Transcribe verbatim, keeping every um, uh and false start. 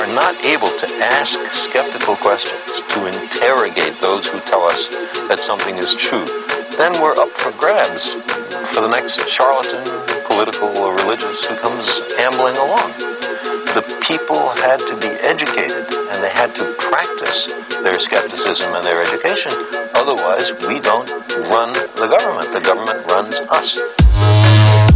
are not able to ask skeptical questions, to interrogate those who tell us that something is true, then we're up for grabs for the next charlatan, political or religious, who comes ambling along. The people had to be educated, and they had to practice their skepticism and their education. Otherwise, we don't run the government. The government runs us.